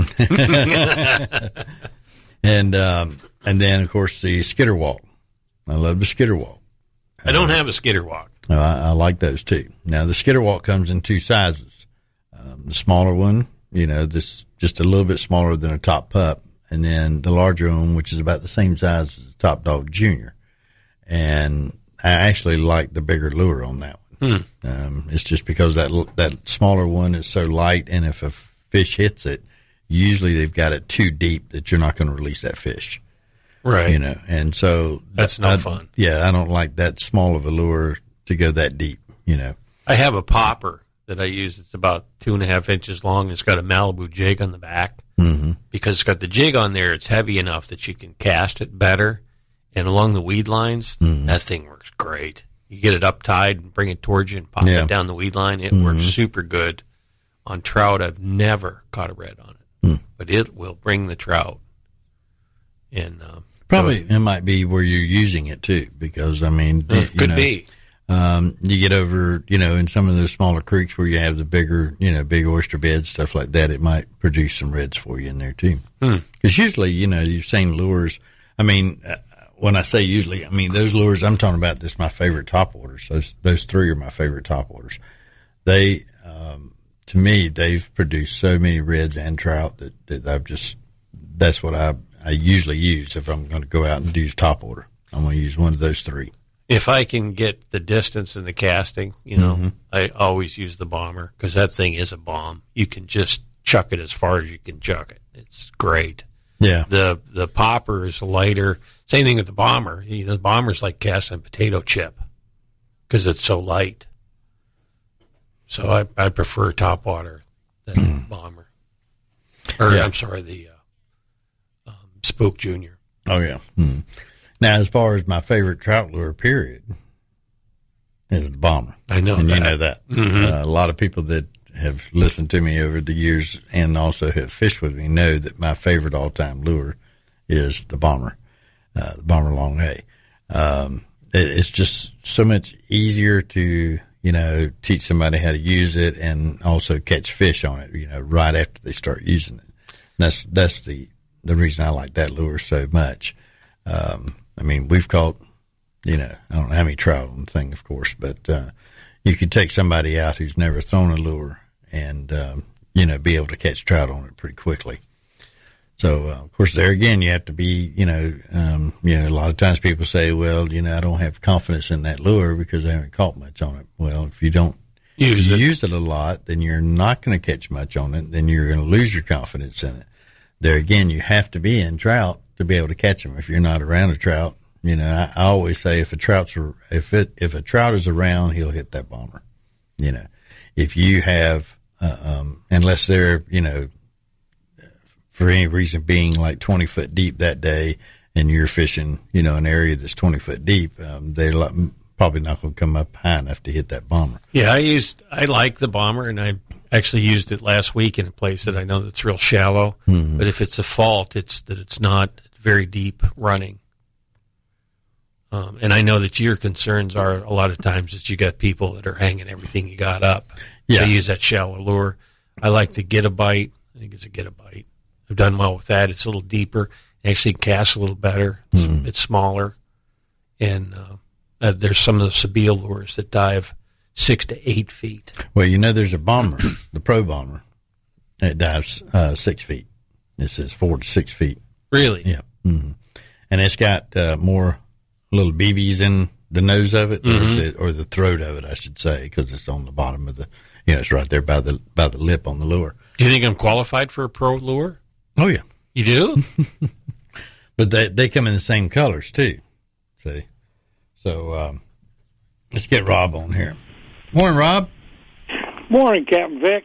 and um, and then of course the skitterwalk. I love the skitterwalk. I don't have a skitterwalk. Uh, I, I like those too. Now the skitterwalk comes in two sizes. Um, the smaller one, you know, this just a little bit smaller than a top pup, and then the larger one, which is about the same size as the top dog junior. And I actually like the bigger lure on that one. Hmm. Um, it's just because that that smaller one is so light, and if a fish hits it, usually they've got it too deep that you're not going to release that fish. Right. You know, and so That's no I- fun. Yeah, I don't like that small of a lure to go that deep. You know. I have a popper that I use. It's about two and a half inches long. It's got a Malibu jig on the back. Mm-hmm. Because it's got the jig on there, it's heavy enough that you can cast it better. And along the weed lines, Mm-hmm. that thing works great. You get it up tied and bring it towards you and pop Yeah. it down the weed line. It Mhm. works super good. On trout, I've never caught a red on it. Mm. But it will bring the trout. And um, Probably it might be where you're using it too, because I mean, Uh, you could know, be. Um, you get over, you know, in some of those smaller creeks where you have the bigger, you know, big oyster beds, stuff like that, it might produce some reds for you in there too. Hmm. Because usually, you know, you've seen lures. I mean, uh, when I say usually, I mean those lures I'm talking about. This my favorite top waters. Those those three are my favorite top waters. They, um, to me, they've produced so many reds and trout that, that I've just that's what I I usually use if I'm going to go out and use top water. I'm going to use one of those three. If I can get the distance in the casting, you know, Mhm. I always use the bomber because that thing is a bomb. You can just chuck it as far as you can chuck it. It's great. Yeah. The the popper is lighter. Same thing with the bomber. The the bomber's like casting a potato chip because it's so light. So I, I prefer top water than bomber. Or Yeah. I'm sorry, the uh, um, Spook Junior. Oh yeah. Hmm. Now, as far as my favorite trout lure, period, is the bomber. I know and that. you know that. Mhm. Uh, a lot of people that have listened to me over the years and also have fished with me know that my favorite all-time lure is the bomber, uh, the bomber long hay. Um, it, it's just so much easier to, you know, teach somebody how to use it and also catch fish on it, you know, right after they start using it. That's that's the the reason I like that lure so much. Um, I mean, we've caught, you know, I don't know how many trout on the thing, of course, but uh, you could take somebody out who's never thrown a lure and, um, you know, be able to catch trout on it pretty quickly. So, uh, of course, there again, you have to be, you know, um, you know, a lot of times people say, well, you know, I don't have confidence in that lure because I haven't caught much on it. Well, if you don't use it, use it a lot, then you're not going to catch much on it. Then you're going to lose your confidence in it. There again, you have to be in trout to be able to catch them. If you're not around a trout, you know, I, I always say if a trout's, if it, if a trout is around, he'll hit that bomber. You know, if you have, uh, um, unless they're, you know, for any reason being like twenty foot deep that day and you're fishing, you know, an area that's twenty foot deep, um, they're like, probably not going to come up high enough to hit that bomber. Yeah, I used, I like the bomber, and I actually used it last week in a place that I know that's real shallow. Mhm. But if it's a fault, it's that it's not very deep running. Um, and I know that your concerns are a lot of times that you got people that are hanging everything you got up. Yeah. They use that shallow lure. I like the Get a Bite. I think it's a Get a Bite. I've done well with that. It's a little deeper. It actually casts a little better. It's, mm. it's smaller. And uh, uh, there's some of the Sebile lures that dive six to eight feet. Well, you know, there's a bomber, the Pro Bomber, that dives uh, six feet. It says four to six feet. Really? Yeah. Mm-hmm. And it's got uh, more little B Bs in the nose of it, mm-hmm. or, the, or the throat of it, I should say, because it's on the bottom of the, you know, it's right there by the by the lip on the lure. Do you think I'm qualified for a pro lure? Oh, yeah. You do? But they they come in the same colors, too. See? So, um, let's get Rob on here. Morning, Rob. Morning, Captain Vic.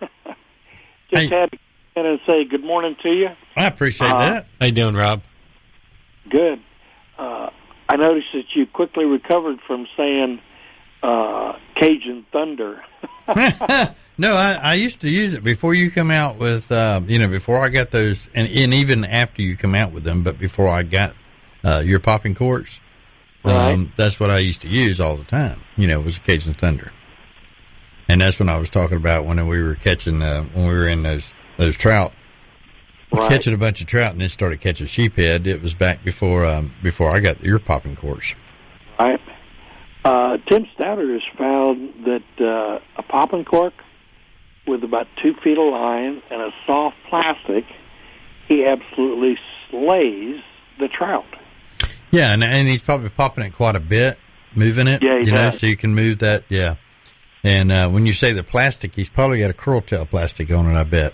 Just hey. had to say good morning to you. I appreciate uh, that. How you doing, Rob? Good. Uh, I noticed that you quickly recovered from saying uh, Cajun Thunder. No, I, I used to use it before you come out with, uh, you know, before I got those, and, and even after you come out with them, but before I got uh, your popping corks, um, right. That's what I used to use all the time. You know, it was a Cajun Thunder. And that's when I was talking about when we were catching, uh, when we were in those those trout, right. catching a bunch of trout, and then started catching sheephead. It was back before um, before I got your popping corks. Right. Uh, Tim Stouter has found that uh, a popping cork with about two feet of line and a soft plastic, he absolutely slays the trout. Yeah, and, and he's probably popping it quite a bit, moving it. Yeah, he you know, does. so you can move that. Yeah. And uh, when you say the plastic, he's probably got a curl tail plastic on it, I bet.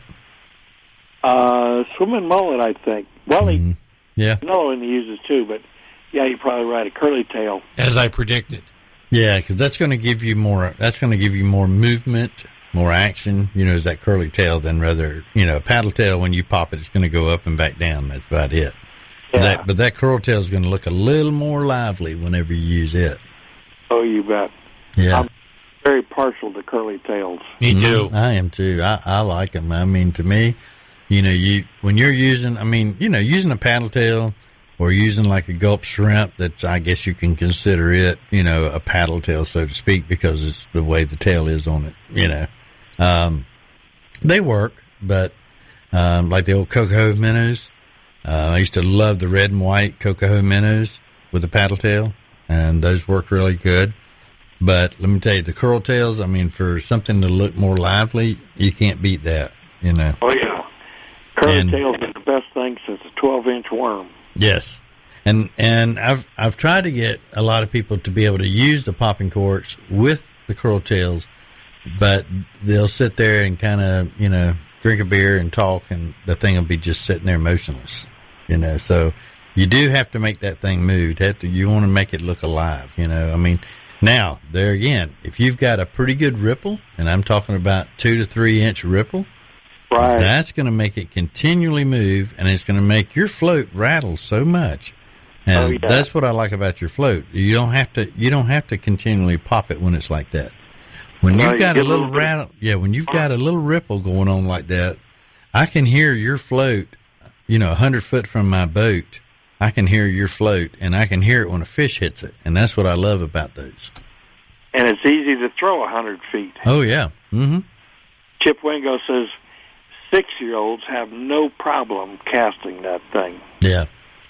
Uh, swimming mullet, I think. Well, he, mm-hmm. yeah. no, and he uses too, but yeah, you're probably right, a curly tail. As I predicted. Yeah, because that's going to give you more. That's going to give you more movement, more action. You know, is that curly tail than rather, you know, a paddle tail. When you pop it, it's going to go up and back down. That's about it. Yeah. That, but that curl tail is going to look a little more lively whenever you use it. Oh, you bet. Yeah. I'm very partial to curly tails. Me too. Mm-hmm. I am too. I, I like them. I mean, to me, you know, you when you're using, I mean, you know, using a paddle tail or using like a gulp shrimp, that's, I guess you can consider it, you know, a paddle tail, so to speak, because it's the way the tail is on it, you know. Um, they work, but um, like the old Cocoa minnows, uh, I used to love the red and white Cocoa minnows with the paddle tail, and those work really good. But let me tell you, the curl tails, I mean, for something to look more lively, you can't beat that, you know. Oh, yeah. Curly and, tails is the best thing since a twelve-inch worm. Yes. And and I've I've tried to get a lot of people to be able to use the popping corks with the curl tails, but they'll sit there and kind of, you know, drink a beer and talk, and the thing will be just sitting there motionless, you know. So you do have to make that thing move. Have to, you want to make it look alive, you know. I mean, now, there again, if you've got a pretty good ripple, and I'm talking about two to three inch ripple, right. that's going to make it continually move, and it's going to make your float rattle so much. And oh, yeah. that's what I like about your float. You don't have to. You don't have to continually pop it when it's like that. When no, you've got you a little little rattle, yeah. When you've got a little ripple going on like that, I can hear your float. You know, a hundred foot from my boat, I can hear your float, and I can hear it when a fish hits it, and that's what I love about those. And it's easy to throw a hundred feet. Oh yeah. Mm-hmm. Chip Wingo says six-year-olds have no problem casting that thing. Yeah.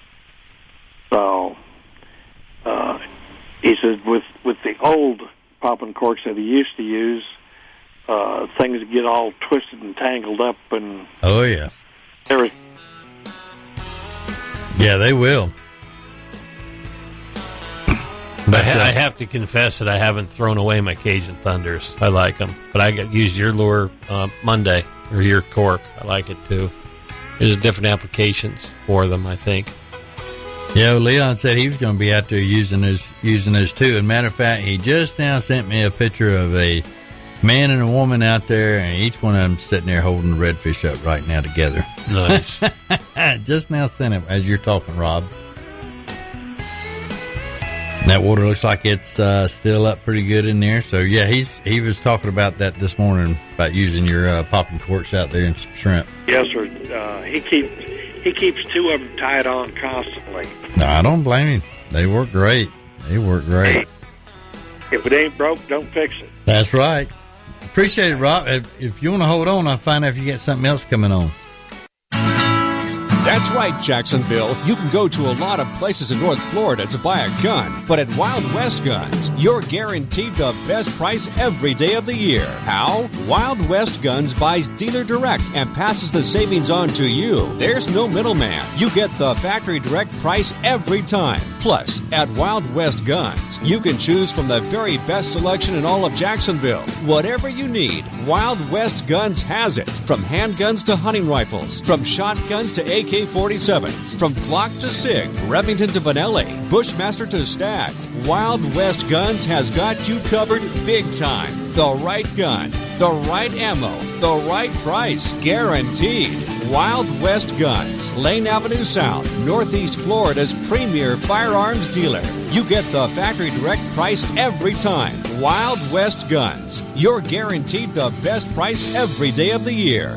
So, uh, he said with with the old popping corks that he used to use, uh, things get all twisted and tangled up, and oh yeah, there is. Yeah, they will. But I, ha- uh, I have to confess that I haven't thrown away my Cajun Thunders. I like them, but I got used your lure uh, Monday or your cork. I like it too. There's different applications for them, I think. Yeah, well, Leon said he was going to be out there using those, using those too. And matter of fact, he just now sent me a picture of a man and a woman out there, and each one of them sitting there holding the redfish up right now together. Nice. Just now sent it as you're talking, Rob. That water looks like it's uh, still up pretty good in there. So yeah, he's he was talking about that this morning about using your uh, popping corks out there in some shrimp. Yes, sir. Uh, he keeps he keeps two of them tied on constantly. No, I don't blame him. They work great. They work great. If it ain't broke, don't fix it. That's right. Appreciate it, Rob. If, if you want to hold on, I'll find out if you get something else coming on. That's right, Jacksonville. You can go to a lot of places in North Florida to buy a gun, but at Wild West Guns, you're guaranteed the best price every day of the year. How? Wild West Guns buys dealer direct and passes the savings on to you. There's no middleman. You get the factory direct price every time. Plus, at Wild West Guns, you can choose from the very best selection in all of Jacksonville. Whatever you need, Wild West Guns has it. From handguns to hunting rifles, from shotguns to A K forty-sevens, from Glock to SIG, Remington to Benelli, Bushmaster to Stag, Wild West Guns has got you covered big time. The right gun, the right ammo, the right price, guaranteed. Wild West Guns, Lane Avenue South, Northeast Florida's premier firearms dealer. You get the factory direct price every time. Wild West Guns, you're guaranteed the best price every day of the year.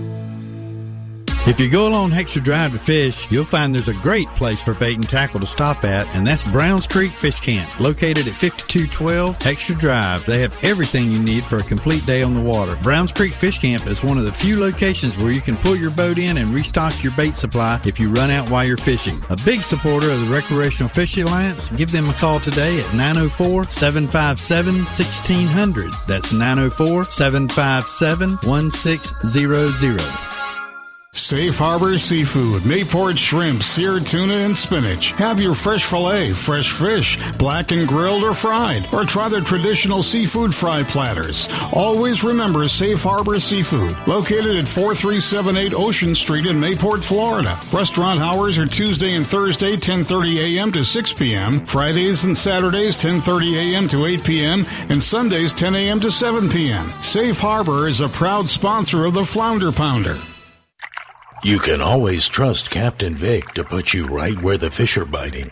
If you go along Heckscher Drive to fish, you'll find there's a great place for bait and tackle to stop at, and that's Browns Creek Fish Camp, located at fifty-two twelve Heckscher Drive. They have everything you need for a complete day on the water. Browns Creek Fish Camp is one of the few locations where you can pull your boat in and restock your bait supply if you run out while you're fishing. A big supporter of the Recreational Fishing Alliance, give them a call today at nine oh four, seven five seven, one six zero zero. That's nine oh four, seven five seven, one six zero zero. Safe Harbor Seafood, Mayport shrimp, seared tuna, and spinach. Have your fresh filet, fresh fish, black and grilled or fried, or try their traditional seafood fry platters. Always remember Safe Harbor Seafood, located at forty-three seventy-eight Ocean Street in Mayport, Florida. Restaurant hours are Tuesday and Thursday, ten thirty a.m. to six p.m., Fridays and Saturdays, ten thirty a.m. to eight p.m., and Sundays, ten a.m. to seven p.m. Safe Harbor is a proud sponsor of the Flounder Pounder. You can always trust Captain Vic to put you right where the fish are biting.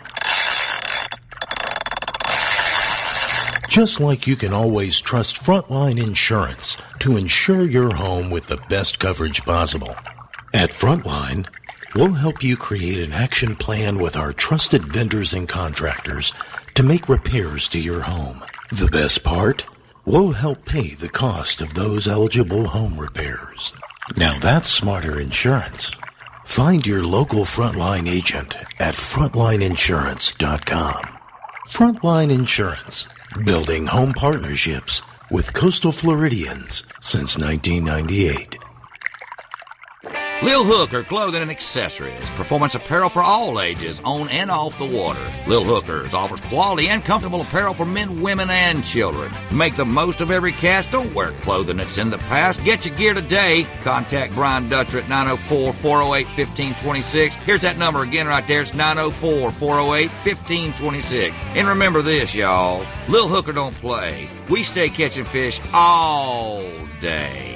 Just like you can always trust Frontline Insurance to insure your home with the best coverage possible. At Frontline, we'll help you create an action plan with our trusted vendors and contractors to make repairs to your home. The best part? We'll help pay the cost of those eligible home repairs. Now that's smarter insurance. Find your local Frontline agent at frontline insurance dot com. Frontline Insurance, building home partnerships with coastal Floridians since nineteen ninety-eight. Lil Hooker Clothing and Accessories. Performance apparel for all ages, on and off the water. Lil Hookers offers quality and comfortable apparel for men, women, and children. Make the most of every cast. Don't wear clothing that's in the past. Get your gear today. Contact Brian Dutcher at nine oh four, four oh eight, one five two six. Here's that number again right there. It's nine oh four, four oh eight, one five two six. And remember this, y'all. Lil Hooker don't play. We stay catching fish all day.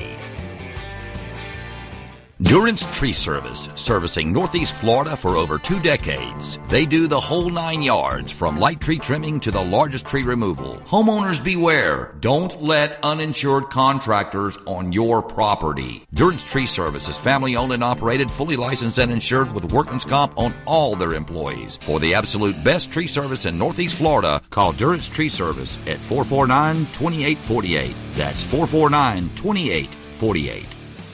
Durance Tree Service, servicing Northeast Florida for over two decades. They do the whole nine yards, from light tree trimming to the largest tree removal. Homeowners beware. Don't let uninsured contractors on your property. Durance Tree Service is family owned and operated, fully licensed and insured with workman's comp on all their employees. For the absolute best tree service in Northeast Florida, call Durance Tree Service at four four nine, two eight four eight. That's four four nine, two eight four eight.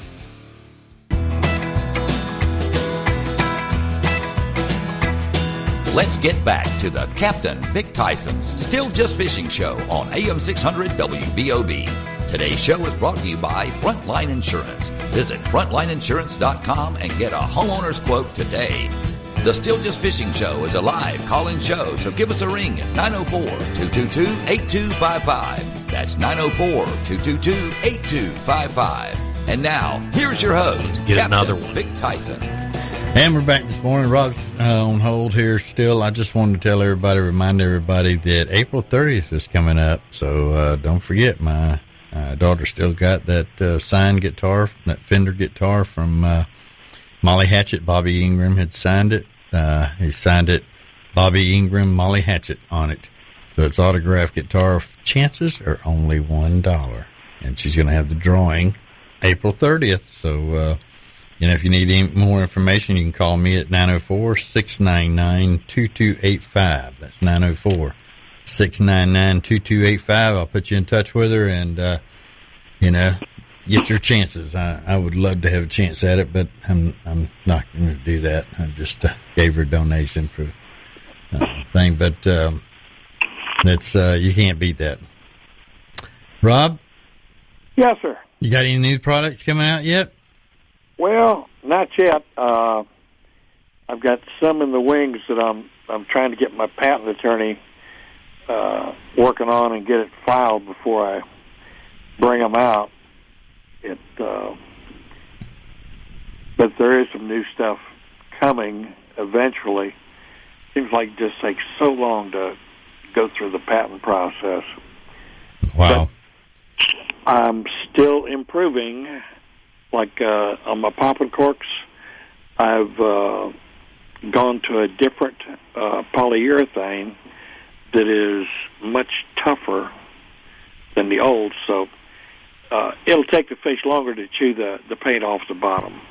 Let's get back to the Captain Vic Tyson's Still Just Fishing Show on A M six hundred W B O B. Today's show is brought to you by Frontline Insurance. Visit frontline insurance dot com and get a homeowner's quote today. The Still Just Fishing Show is a live call-in show, so give us a ring at nine oh four, two two two, eight two five five. That's nine oh four, two two two, eight two five five. And now, here's your host, get Captain another one. Vic Tyson. And we're back this morning. Rob's uh, on hold here still. I just wanted to tell everybody, remind everybody that April thirtieth is coming up. So uh, don't forget, my uh, daughter still got that uh, signed guitar, that Fender guitar from uh, Molly Hatchet. Bobby Ingram had signed it. Uh, he signed it, Bobby Ingram, Molly Hatchet on it. So it's autographed guitar. Chances are only one dollar. And she's going to have the drawing April thirtieth. So, uh, You know, if you need any more information, you can call me at nine oh four, six nine nine, two two eight five. That's nine oh four, six nine nine, two two eight five. I'll put you in touch with her and, uh, you know, get your chances. I, I would love to have a chance at it, but I'm I'm not going to do that. I just uh, gave her a donation for uh, thing, but um, it's uh, you can't beat that. Rob? Yes, sir. You got any new products coming out yet? Well, not yet. Uh, I've got some in the wings that I'm I'm trying to get my patent attorney uh, working on and get it filed before I bring them out. It, uh, but there is some new stuff coming eventually. Seems like it just takes so long to go through the patent process. Wow. But I'm still improving. Like uh, on my popping corks, I've uh, gone to a different uh, polyurethane that is much tougher than the old, so uh, it'll take the fish longer to chew the, the paint off the bottom.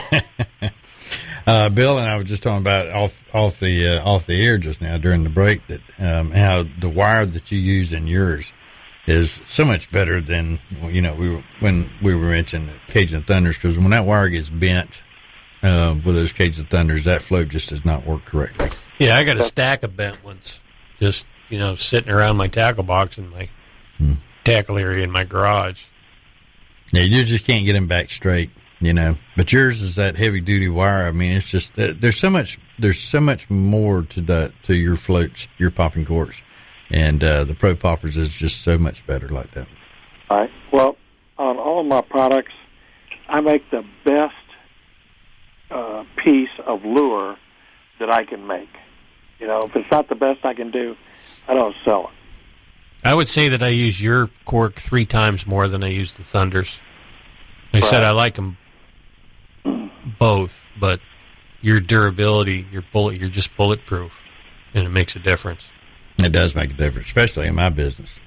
uh, Bill and I were just talking about off off the uh, off the air just now during the break that um, how the wire that you used in yours is so much better than, you know, we were, when we were mentioning the Cajun Thunders, because when that wire gets bent uh, with those Cajun Thunders, that float just does not work correctly. Yeah, I got a stack of bent ones just, you know, sitting around my tackle box in my hmm. tackle area in my garage. Yeah, you just can't get them back straight, you know. But yours is that heavy duty wire. I mean, it's just uh, there's so much there's so much more to the to your floats, your popping corks. And uh, the Pro Poppers is just so much better like that. All right. Well, on all of my products, I make the best uh, piece of lure that I can make. You know, if it's not the best I can do, I don't sell it. I would say that I use your cork three times more than I use the Thunders. I right. said I like them both, but your durability, your bullet, you're just bulletproof, and it makes a difference. It does make a difference, especially in my business.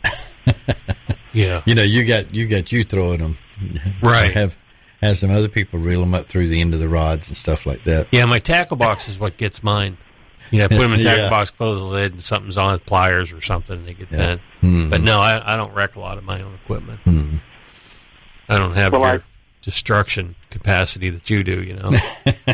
Yeah, you know, you got you got you throwing them, right? I have have some other people reel them up through the end of the rods and stuff like that. Yeah, my tackle box is what gets mine. You know, I put them in the tackle yeah. box, close the lid, and something's on with pliers or something, and they get yeah. bent. Mm-hmm. But no, I, I don't wreck a lot of my own equipment. Mm-hmm. I don't have well, your I, destruction capacity that you do. You know,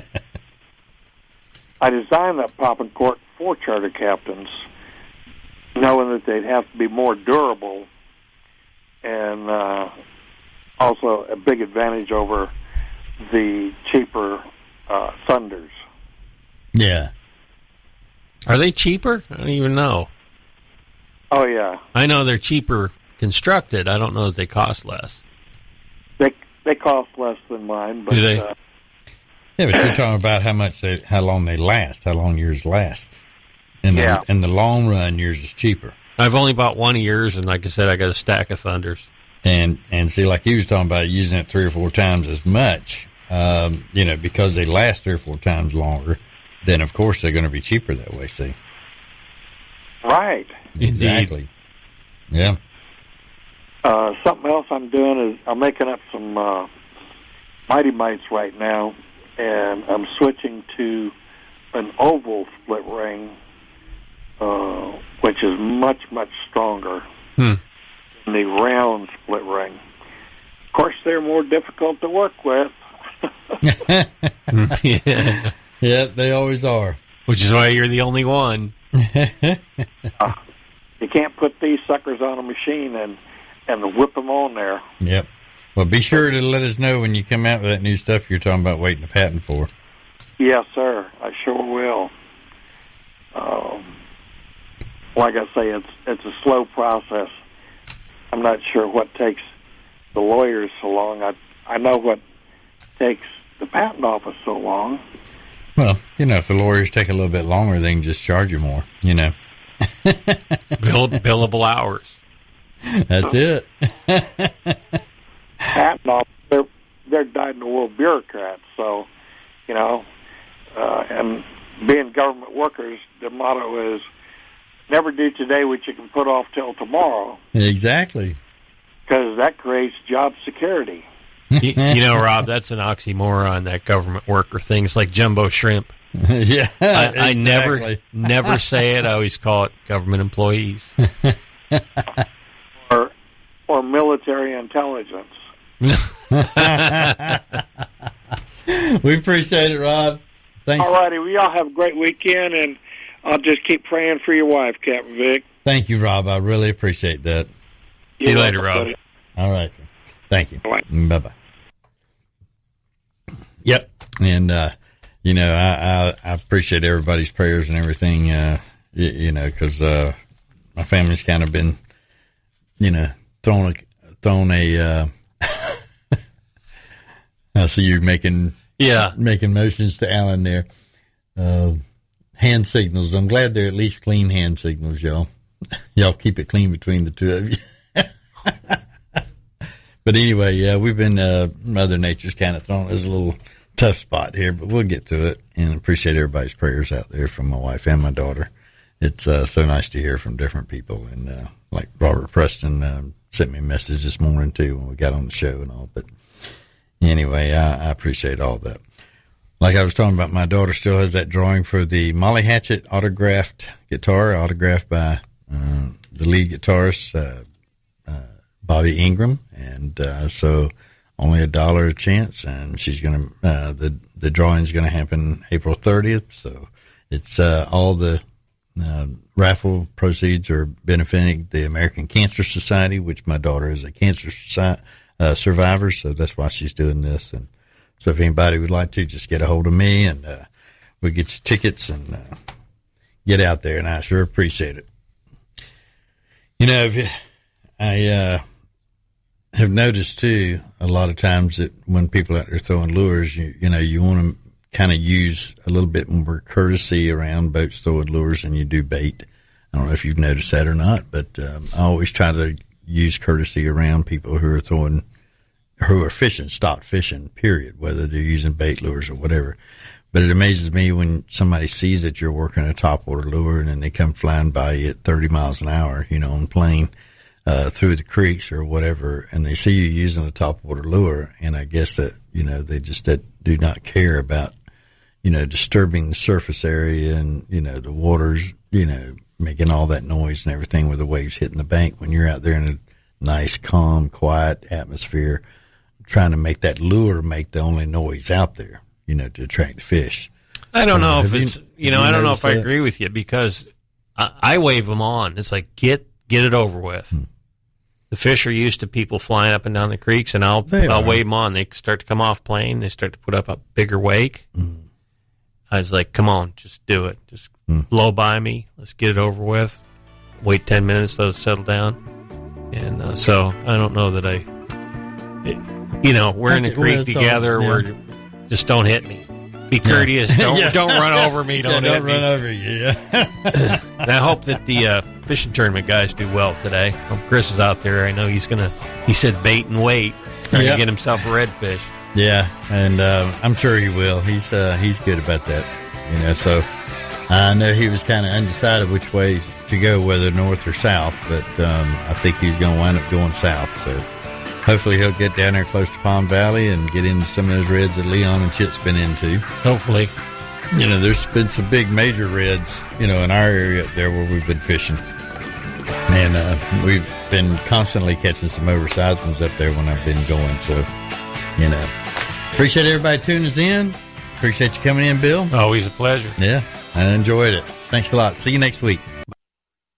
I designed that pop and cork for charter captains, knowing that they'd have to be more durable and uh, also a big advantage over the cheaper uh, Thunders. Yeah. Are they cheaper? I don't even know. Oh, yeah. I know they're cheaper constructed. I don't know that they cost less. They they cost less than mine. But, Do they? Uh, yeah, but you're talking about how much they, how long they last, how long yours last. In the, yeah. in the long run, yours is cheaper. I've only bought one of yours, and like I said, I got a stack of Thunders. And and see, like he was talking about using it three or four times as much, um, you know, because they last three or four times longer, then of course they're going to be cheaper that way, see? Right. Exactly. Indeed. Yeah. Uh, something else I'm doing is I'm making up some uh, Mighty Mites right now, and I'm switching to an oval split ring, uh, which is much, much stronger hmm. than the round split ring. Of course, they're more difficult to work with. yeah. Yeah, they always are. Which is why you're the only one. uh, you can't put these suckers on a machine and, and whip them on there. Yep. Well, be sure to let us know when you come out with that new stuff you're talking about waiting a patent for. Yes, sir. I sure will. Um, like I say, it's it's a slow process. I'm not sure what takes the lawyers so long. I I know what takes the patent office so long. Well, you know, if the lawyers take a little bit longer, they can just charge you more, you know. Bill, billable hours. That's it. Patent office, they're, they're dyed-in-the-wool bureaucrats, so, you know, uh, and being government workers, their motto is, never do today what you can put off till tomorrow. Exactly. Because that creates job security. you, you know, Rob, that's an oxymoron, that government worker things like jumbo shrimp. yeah, I, I exactly. never never say it. I always call it government employees. or or military intelligence. We appreciate it, Rob. Thanks. All righty. Well, y'all have a great weekend, and I'll just keep praying for your wife, Captain Vic. Thank you, Rob. I really appreciate that. See you later, Rob. All right. Thank you. Bye bye. Yep. And, uh, you know, I, I, I appreciate everybody's prayers and everything, uh, you, you know, because uh, my family's kind of been, you know, thrown a, thrown a, uh, I see you making, yeah, making motions to Alan there. Uh, hand signals. I'm glad they're at least clean hand signals, y'all. Y'all keep it clean between the two of you. But anyway, yeah, we've been, uh, Mother Nature's kind of thrown us a little tough spot here, but we'll get to it, and appreciate everybody's prayers out there from my wife and my daughter. It's uh, so nice to hear from different people, and uh, like Robert Preston uh, sent me a message this morning too when we got on the show and all. But anyway, I, I appreciate all that. Like I was talking about, my daughter still has that drawing for the Molly Hatchet autographed guitar, autographed by uh, the lead guitarist uh, uh, Bobby Ingram, and uh, so. Only a dollar a chance, and she's gonna. Uh, the the drawing's gonna happen April thirtieth. So it's uh, all the uh, raffle proceeds are benefiting the American Cancer Society, which my daughter is a cancer soci- uh, survivor. So that's why she's doing this. And so if anybody would like to, just get a hold of me, and uh, we get you tickets and uh, get out there. And I sure appreciate it. You know, if you, I. Uh, have noticed too a lot of times that when people out there throwing lures, you you know you want to kind of use a little bit more courtesy around boats throwing lures than you do bait. I don't know if you've noticed that or not, but um, I always try to use courtesy around people who are throwing, who are fishing, stock fishing, period, whether they're using bait lures or whatever. But it amazes me when somebody sees that you're working a topwater lure and then they come flying by you at thirty miles an hour, you know, on plane. Uh, through the creeks or whatever, and they see you using a topwater lure, and I guess that, you know, they just that do not care about, you know, disturbing the surface area and, you know, the waters, you know, making all that noise and everything with the waves hitting the bank when you're out there in a nice, calm, quiet atmosphere, trying to make that lure make the only noise out there, you know, to attract the fish. I don't so know if you, it's, you know, I don't know if that? I agree with you, because I, I wave them on. It's like, get, get it over with. Hmm. The fish are used to people flying up and down the creeks, and I'll They I'll are. wave them on. They start to come off plane. They start to put up a bigger wake. Mm. I was like, come on, just do it. Just Mm. blow by me. Let's get it over with. Wait ten minutes, let it settle down. And uh, so I don't know that I, it, you know, we're in the Well, creek it's all- together. yeah. We're just don't hit me. Be courteous. Yeah. Don't Yeah. don't run over me. Don't, Yeah, hit don't me. run over you. Yeah. And I hope that the uh, fishing tournament guys do well today. I hope Chris is out there. I know he's gonna. He said bait and wait, trying Yeah. to get himself a redfish. Yeah, and uh, I'm sure he will. He's uh, he's good about that, you know. So I know he was kind of undecided which way to go, whether north or south, but um, I think he's going to wind up going south. So hopefully he'll get down there close to Palm Valley and get into some of those reds that Leon and Chip's been into. Hopefully. You know, there's been some big major reds, you know, in our area up there where we've been fishing. And uh, we've been constantly catching some oversized ones up there when I've been going. So, you know, appreciate everybody tuning us in. Appreciate you coming in, Bill. Always a pleasure. Yeah, I enjoyed it. Thanks a lot. See you next week.